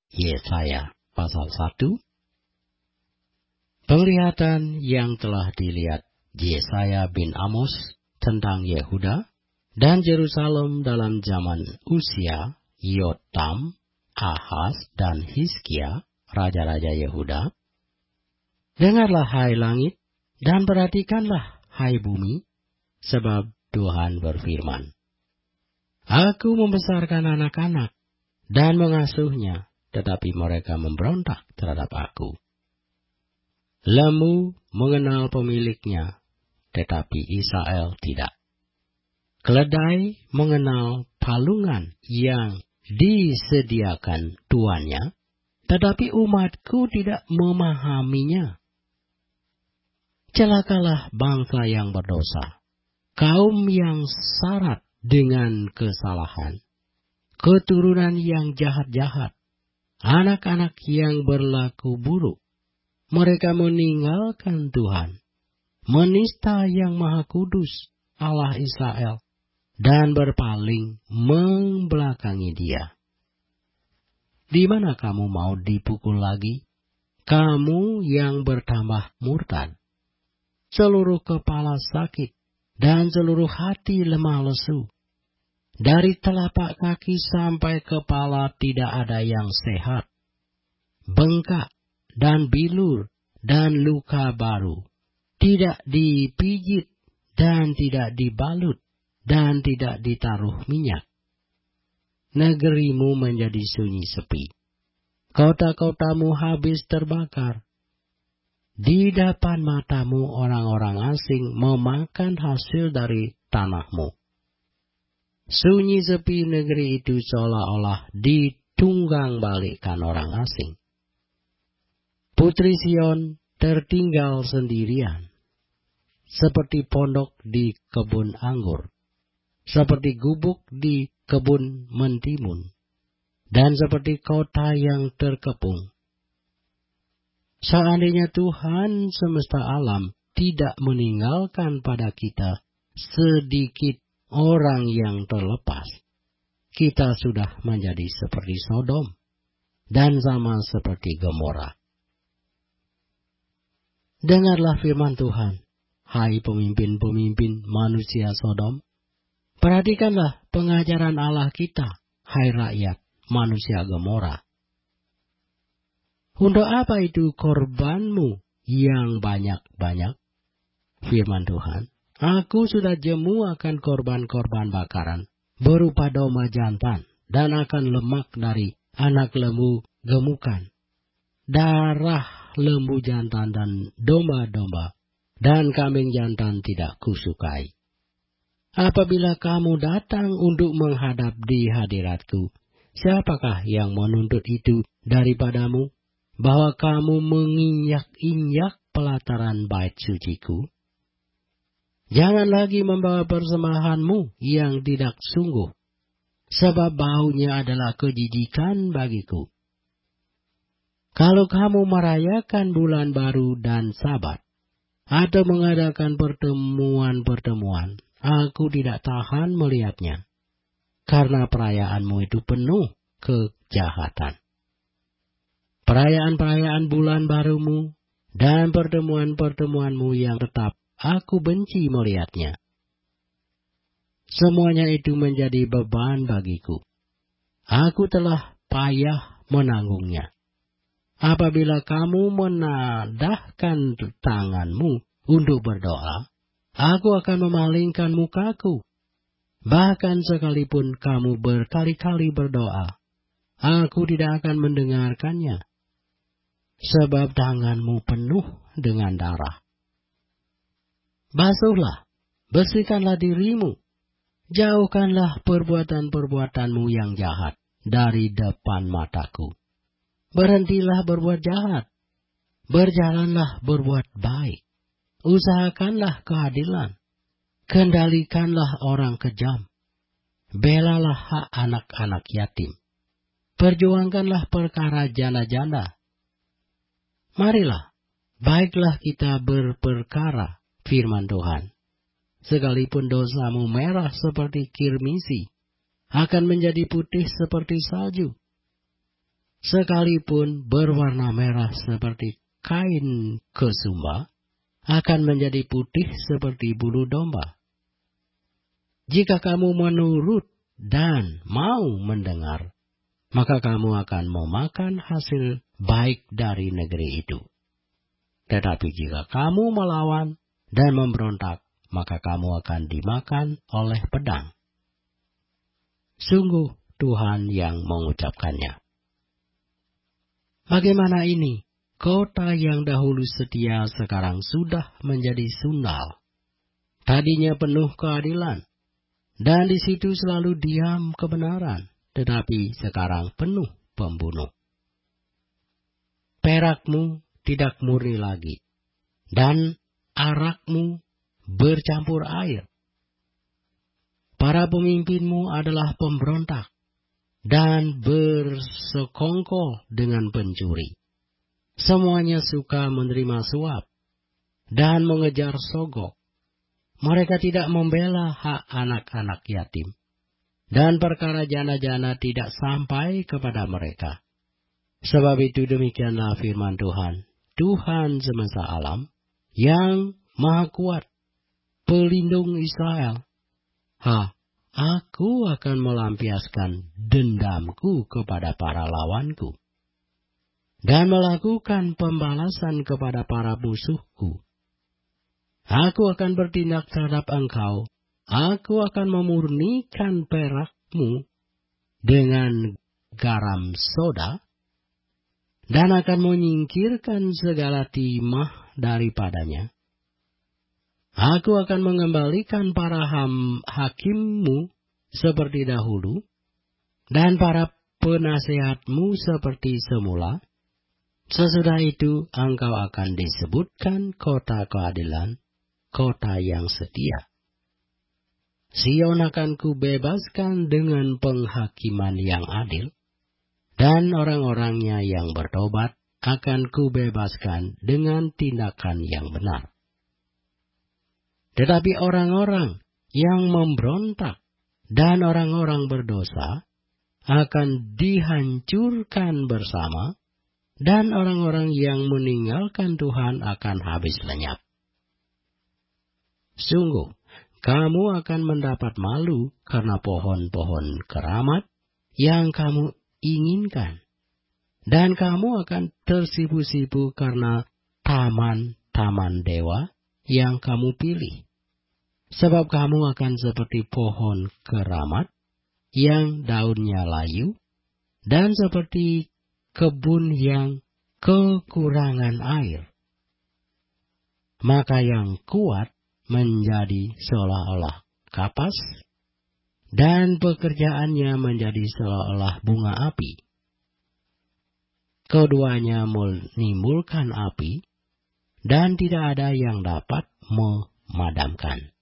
Yesaya pasal 1. Penglihatan yang telah dilihat Yesaya bin Amos tentang Yehuda dan Yerusalem dalam zaman Uzia, Yotam, Ahaz, dan Hizkia, raja-raja Yehuda. Dengarlah hai langit, dan perhatikanlah hai bumi, sebab Tuhan berfirman, Aku membesarkan anak-anak dan mengasuhnya, tetapi mereka memberontak terhadap aku. Lembu mengenal pemiliknya, tetapi Israel tidak. Keledai mengenal palungan yang disediakan tuannya, tetapi umatku tidak memahaminya. Celakalah bangsa yang berdosa, kaum yang syarat dengan kesalahan, keturunan yang jahat-jahat, anak-anak yang berlaku buruk. Mereka meninggalkan Tuhan, menista yang Maha Kudus, Allah Israel, dan berpaling membelakangi Dia. Di mana kamu mau dipukul lagi? Kamu yang bertambah murtad. Seluruh kepala sakit, dan seluruh hati lemah lesu. Dari telapak kaki sampai kepala tidak ada yang sehat. Bengkak, dan bilur, dan luka baru. Tidak dipijit, dan tidak dibalut, dan tidak ditaruh minyak. Negerimu menjadi sunyi sepi. Kota-kotamu habis terbakar. Di depan matamu orang-orang asing memakan hasil dari tanahmu. Sunyi sepi negeri itu seolah-olah ditunggang balikkan orang asing. Putri Sion tertinggal sendirian, seperti pondok di kebun anggur, seperti gubuk di kebun mentimun, dan seperti kota yang terkepung. Seandainya Tuhan semesta alam tidak meninggalkan pada kita sedikit orang yang terlepas, kita sudah menjadi seperti Sodom dan sama seperti Gomora. Dengarlah firman Tuhan, hai pemimpin-pemimpin manusia Sodom. Perhatikanlah pengajaran Allah kita, hai rakyat manusia Gomora. Untuk apa itu korbanmu yang banyak-banyak? Firman Tuhan, Aku sudah jemu akan korban-korban bakaran, berupa domba jantan, dan akan lemak dari anak lembu gemukan. Darah lembu jantan dan domba-domba, dan kambing jantan tidak kusukai. Apabila kamu datang untuk menghadap di hadiratku, siapakah yang menuntut itu daripadamu? Bahwa kamu menginjak-injak pelataran bait suciku? Jangan lagi membawa persembahanmu yang tidak sungguh, sebab baunya adalah kejijikan bagiku. Kalau kamu merayakan bulan baru dan Sabat, atau mengadakan pertemuan-pertemuan, aku tidak tahan melihatnya, karena perayaanmu itu penuh kejahatan. Perayaan-perayaan bulan barumu dan pertemuan-pertemuanmu yang tetap, aku benci melihatnya. Semuanya itu menjadi beban bagiku. Aku telah payah menanggungnya. Apabila kamu menadahkan tanganmu untuk berdoa, aku akan memalingkan mukaku. Bahkan sekalipun kamu berkali-kali berdoa, aku tidak akan mendengarkannya. Sebab tanganmu penuh dengan darah. Basuhlah, bersihkanlah dirimu, jauhkanlah perbuatan-perbuatanmu yang jahat dari depan mataku. Berhentilah berbuat jahat, berjalanlah berbuat baik, usahakanlah keadilan, kendalikanlah orang kejam, belalah hak anak-anak yatim, perjuangkanlah perkara janda-janda. Marilah, baiklah kita berperkara, firman Tuhan. Sekalipun dosamu merah seperti kirmisi, akan menjadi putih seperti salju. sekalipun berwarna merah seperti kain kesumba, akan menjadi putih seperti bulu domba. Jika kamu menurut dan mau mendengar, maka kamu akan memakan hasil baik dari negeri itu. Tetapi jika kamu melawan dan memberontak, maka kamu akan dimakan oleh pedang. Sungguh Tuhan yang mengucapkannya. Bagaimana ini? Kota yang dahulu setia sekarang sudah menjadi sundal. Tadinya penuh keadilan, dan di situ selalu diam kebenaran, tetapi sekarang penuh pembunuh. Perakmu tidak murni lagi, dan arakmu bercampur air. Para pemimpinmu adalah pemberontak, dan bersekongkol dengan pencuri. Semuanya suka menerima suap dan mengejar sogok. Mereka tidak membela hak anak-anak yatim, dan perkara jana-jana tidak sampai kepada mereka. Sebab itu demikianlah firman Tuhan, Tuhan semesta alam, yang maha kuat, pelindung Israel. Aku akan melampiaskan dendamku kepada para lawanku, dan melakukan pembalasan kepada para musuhku. Aku akan bertindak terhadap engkau. Aku akan memurnikan perakmu dengan garam soda, dan akan menyingkirkan segala timah daripadanya. Aku akan mengembalikan para hakimmu seperti dahulu, dan para penasehatmu seperti semula. Sesudah itu engkau akan disebutkan kota keadilan, kota yang setia. Sion akan kubebaskan dengan penghakiman yang adil, dan orang-orangnya yang bertobat akan kubebaskan dengan tindakan yang benar. Tetapi orang-orang yang memberontak dan orang-orang berdosa akan dihancurkan bersama, dan orang-orang yang meninggalkan Tuhan akan habis lenyap. Sungguh, kamu akan mendapat malu karena pohon-pohon keramat yang kamu inginkan, dan kamu akan tersipu-sipu karena taman-taman dewa yang kamu pilih. Sebab kamu akan seperti pohon keramat yang daunnya layu, dan seperti kebun yang kekurangan air. Maka yang kuat menjadi seolah-olah kapas, dan pekerjaannya menjadi seolah-olah bunga api. Keduanya menimbulkan api, dan tidak ada yang dapat memadamkan.